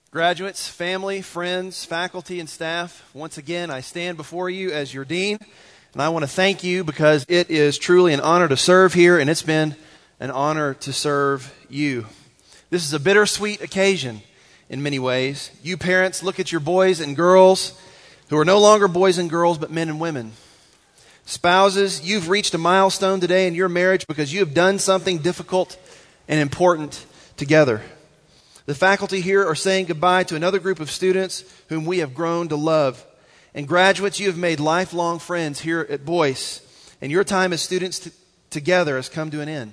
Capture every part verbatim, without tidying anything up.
Graduates, family, friends, faculty, and staff, once again, I stand before you as your dean, and I want to thank you because it is truly an honor to serve here, and it's been an honor to serve you. This is a bittersweet occasion in many ways. You parents, look at your boys and girls who are no longer boys and girls, but men and women. Spouses, you've reached a milestone today in your marriage because you have done something difficult and important together. The faculty here are saying goodbye to another group of students whom we have grown to love. And graduates, you have made lifelong friends here at Boyce, and your time as students t- together has come to an end.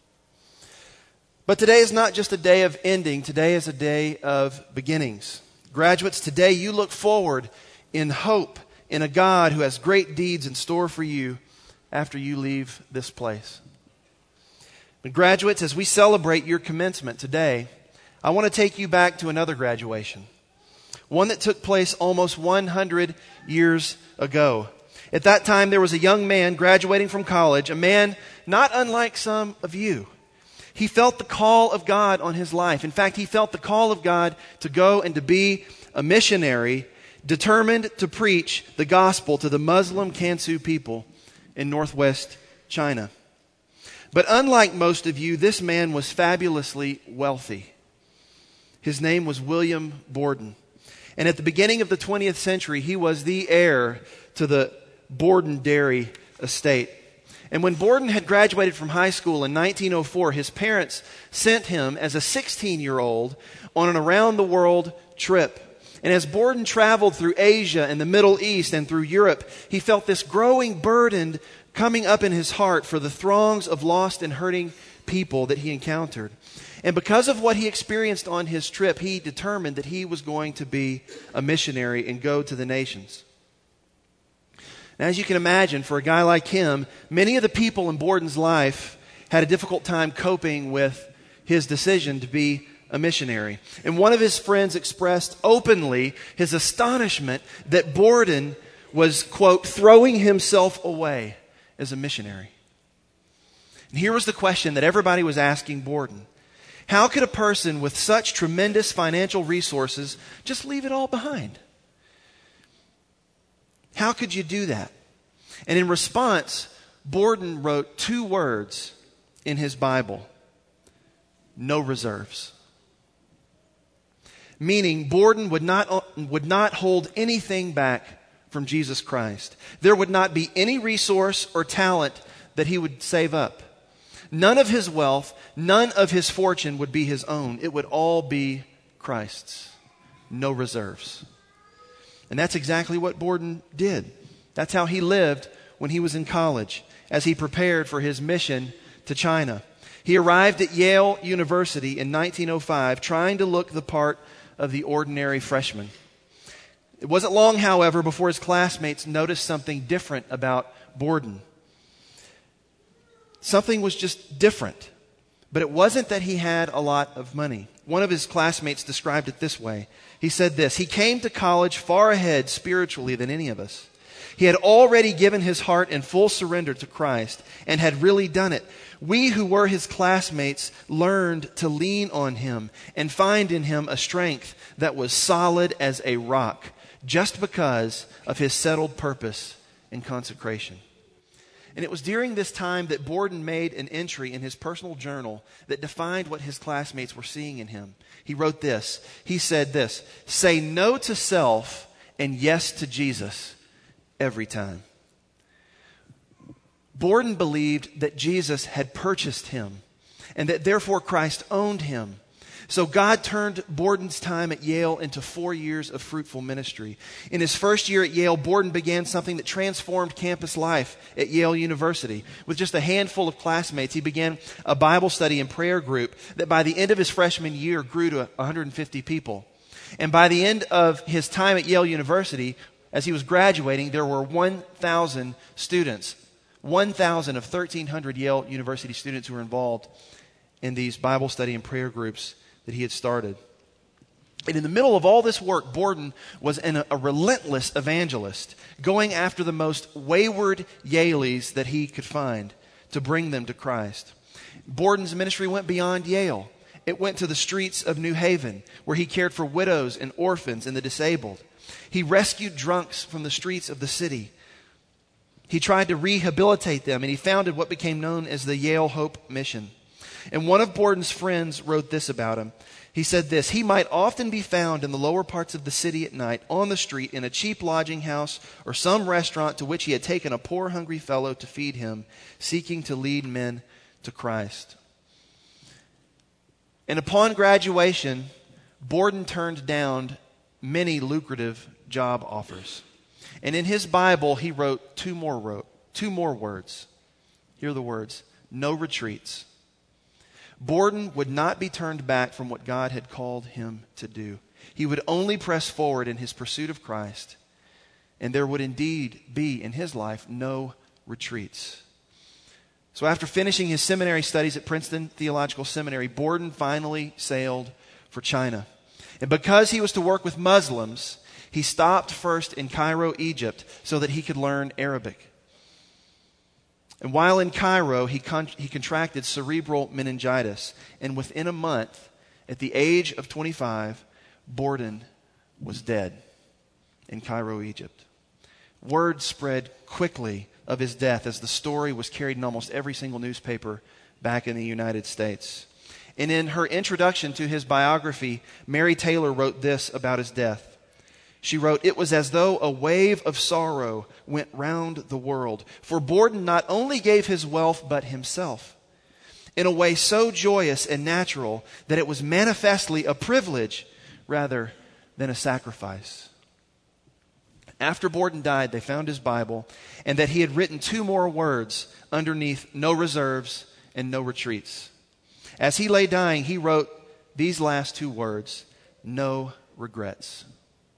But today is not just a day of ending. Today is a day of beginnings. Graduates, today you look forward in hope in a God who has great deeds in store for you after you leave this place. But graduates, as we celebrate your commencement today, I want to take you back to another graduation, one that took place almost one hundred years ago. At that time, there was a young man graduating from college, a man not unlike some of you. He felt the call of God on his life. In fact, he felt the call of God to go and to be a missionary, determined to preach the gospel to the Muslim Kansu people in northwest China. But unlike most of you, this man was fabulously wealthy. His name was William Borden. And at the beginning of the twentieth century, he was the heir to the Borden Dairy estate. And when Borden had graduated from high school in nineteen oh four, his parents sent him as a sixteen-year-old on an around-the-world trip. And as Borden traveled through Asia and the Middle East and through Europe, he felt this growing burden coming up in his heart for the throngs of lost and hurting people that he encountered. And because of what he experienced on his trip, he determined that he was going to be a missionary and go to the nations. Now, as you can imagine, for a guy like him, many of the people in Borden's life had a difficult time coping with his decision to be a missionary. And one of his friends expressed openly his astonishment that Borden was, quote, throwing himself away as a missionary. And here was the question that everybody was asking Borden. How could a person with such tremendous financial resources just leave it all behind? How could you do that? And in response, Borden wrote two words in his Bible: no reserves. Meaning, Borden would not, would not hold anything back from Jesus Christ. There would not be any resource or talent that he would save up. None of his wealth, none of his fortune would be his own. It would all be Christ's. No reserves. And that's exactly what Borden did. That's how he lived when he was in college, as he prepared for his mission to China. He arrived at Yale University in nineteen oh five, trying to look the part of the ordinary freshman. It wasn't long, however, before his classmates noticed something different about Borden. Something was just different. But it wasn't that he had a lot of money. One of his classmates described it this way. He said this: he came to college far ahead spiritually than any of us. He had already given his heart in full surrender to Christ and had really done it. We who were his classmates learned to lean on him and find in him a strength that was solid as a rock, just because of his settled purpose and consecration. And it was during this time that Borden made an entry in his personal journal that defined what his classmates were seeing in him. He wrote this. He said this: say no to self and yes to Jesus every time. Borden believed that Jesus had purchased him and that therefore Christ owned him. So God turned Borden's time at Yale into four years of fruitful ministry. In his first year at Yale, Borden began something that transformed campus life at Yale University. With just a handful of classmates, he began a Bible study and prayer group that by the end of his freshman year grew to one hundred fifty people. And by the end of his time at Yale University, as he was graduating, there were one thousand students, one thousand of thirteen hundred Yale University students who were involved in these Bible study and prayer groups that he had started. And in the middle of all this work, Borden was an, a relentless evangelist, going after the most wayward Yaleys that he could find to bring them to Christ. Borden's ministry went beyond Yale. it went to the streets of New Haven, where he cared for widows and orphans and the disabled. He rescued drunks from the streets of the city. He tried to rehabilitate them, and he founded what became known as the Yale Hope Mission. And one of Borden's friends wrote this about him. He said this: he might often be found in the lower parts of the city at night, on the street, in a cheap lodging house, or some restaurant to which he had taken a poor hungry fellow to feed him, seeking to lead men to Christ. And upon graduation, Borden turned down many lucrative job offers. And in his Bible, he wrote two more wrote, two more words. Here are the words: no retreats. Borden would not be turned back from what God had called him to do. He would only press forward in his pursuit of Christ, and there would indeed be in his life no retreats. So after finishing his seminary studies at Princeton Theological Seminary, Borden finally sailed for China. And because he was to work with Muslims, he stopped first in Cairo, Egypt, so that he could learn Arabic. And while in Cairo, he, con- he contracted cerebral meningitis. And within a month, at the age of twenty-five, Borden was dead in Cairo, Egypt. Word spread quickly of his death as the story was carried in almost every single newspaper back in the United States. And in her introduction to his biography, Mary Taylor wrote this about his death. She wrote, "It was as though a wave of sorrow went round the world, for Borden not only gave his wealth, but himself, in a way so joyous and natural that it was manifestly a privilege rather than a sacrifice." After Borden died, they found his Bible, and that he had written two more words underneath: no reserves and no retreats. As he lay dying, he wrote these last two words: no regrets.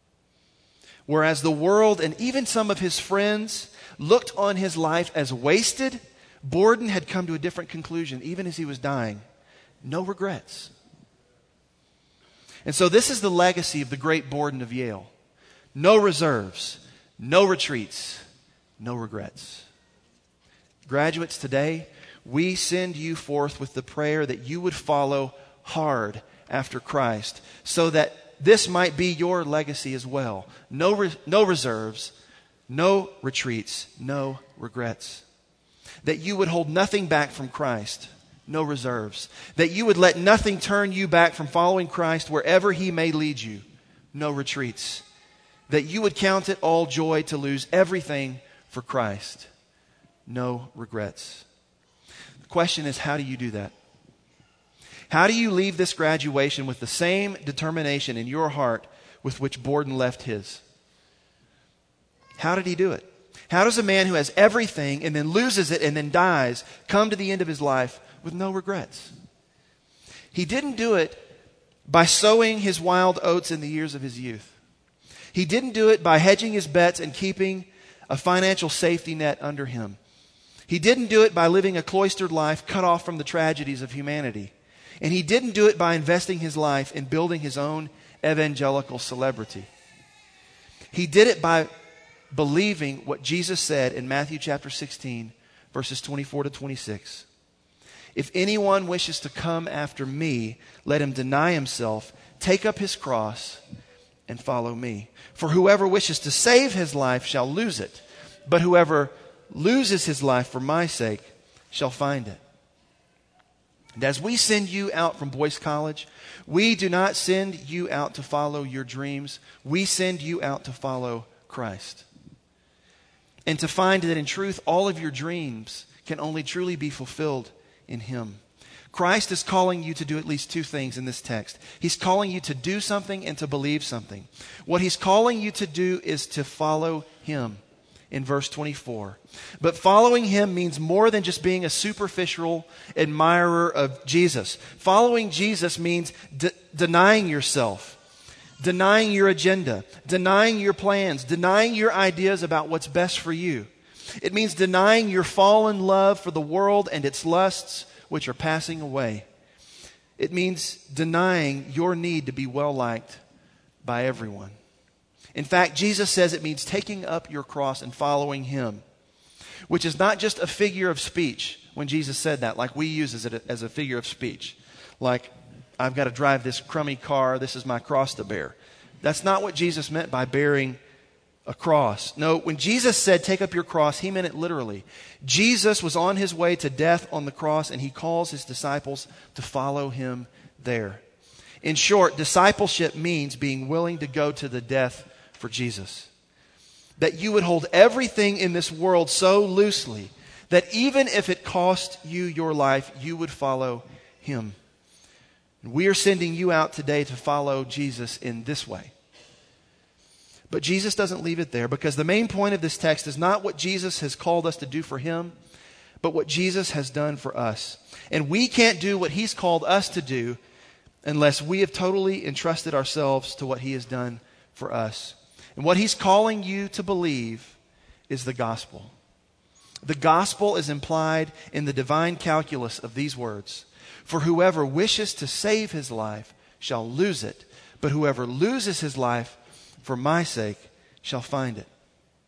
Whereas the world and even some of his friends looked on his life as wasted, Borden had come to a different conclusion, even as he was dying: no regrets. And so this is the legacy of the great Borden of Yale. No reserves, no retreats, no regrets. Graduates, today, we send you forth with the prayer that you would follow hard after Christ, so that this might be your legacy as well. No, re- no reserves, no retreats, no regrets. That you would hold nothing back from Christ, no reserves. That you would let nothing turn you back from following Christ wherever He may lead you, no retreats. That you would count it all joy to lose everything for Christ, no regrets. The question is, how do you do that? How do you leave this graduation with the same determination in your heart with which Borden left his? How did he do it? How does a man who has everything and then loses it and then dies come to the end of his life with no regrets? He didn't do it by sowing his wild oats in the years of his youth. He didn't do it by hedging his bets and keeping a financial safety net under him. He didn't do it by living a cloistered life cut off from the tragedies of humanity. And he didn't do it by investing his life in building his own evangelical celebrity. He did it by believing what Jesus said in Matthew chapter sixteen, verses twenty-four to twenty-six. If anyone wishes to come after me, let him deny himself, take up his cross, and follow me. For whoever wishes to save his life shall lose it, but whoever loses his life for my sake shall find it. And as we send you out from Boyce College, we do not send you out to follow your dreams. We send you out to follow Christ. And to find that in truth, all of your dreams can only truly be fulfilled in Him. Christ is calling you to do at least two things in this text. He's calling you to do something and to believe something. What He's calling you to do is to follow Him in verse twenty-four. But following Him means more than just being a superficial admirer of Jesus. Following Jesus means de- denying yourself, denying your agenda, denying your plans, denying your ideas about what's best for you. It means denying your fallen love for the world and its lusts, which are passing away. It means denying your need to be well-liked by everyone. In fact, Jesus says it means taking up your cross and following Him, which is not just a figure of speech when Jesus said that, like we use it as a figure of speech. Like, I've got to drive this crummy car. This is my cross to bear. That's not what Jesus meant by bearing a cross. No, when Jesus said, take up your cross, he meant it literally. Jesus was on his way to death on the cross, and he calls his disciples to follow him there. In short, discipleship means being willing to go to the death for Jesus. That you would hold everything in this world so loosely that even if it cost you your life, you would follow him. We are sending you out today to follow Jesus in this way. But Jesus doesn't leave it there, because the main point of this text is not what Jesus has called us to do for him, but what Jesus has done for us. And we can't do what he's called us to do unless we have totally entrusted ourselves to what he has done for us. And what he's calling you to believe is the gospel. The gospel is implied in the divine calculus of these words. For whoever wishes to save his life shall lose it, but whoever loses his life for my sake shall find it.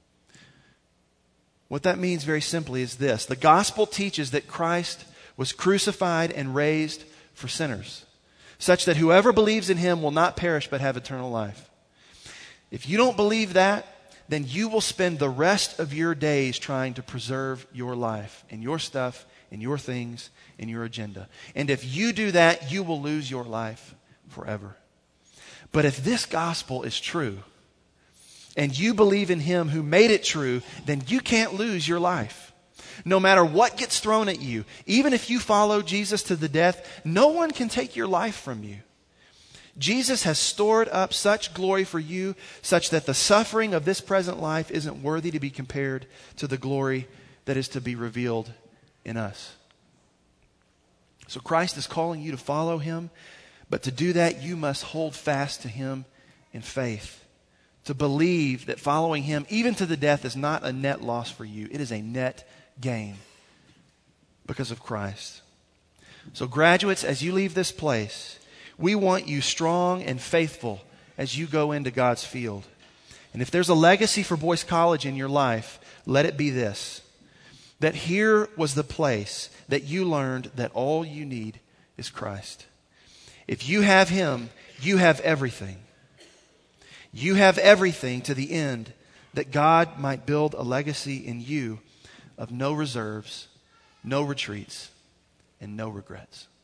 What that means very simply is this. The gospel teaches that Christ was crucified and raised for sinners, such that whoever believes in him will not perish but have eternal life. If you don't believe that, then you will spend the rest of your days trying to preserve your life and your stuff and your things and your agenda. And if you do that, you will lose your life forever. But if this gospel is true, and you believe in him who made it true, then you can't lose your life. No matter what gets thrown at you, even if you follow Jesus to the death, no one can take your life from you. Jesus has stored up such glory for you, such that the suffering of this present life isn't worthy to be compared to the glory that is to be revealed in us. So Christ is calling you to follow him, but to do that, you must hold fast to him in faith. To believe that following him, even to the death, is not a net loss for you. It is a net gain because of Christ. So graduates, as you leave this place, we want you strong and faithful as you go into God's field. And if there's a legacy for Boyce College in your life, let it be this. That here was the place that you learned that all you need is Christ. If you have him, you have everything. You have everything to the end that God might build a legacy in you of no reserves, no retreats, and no regrets.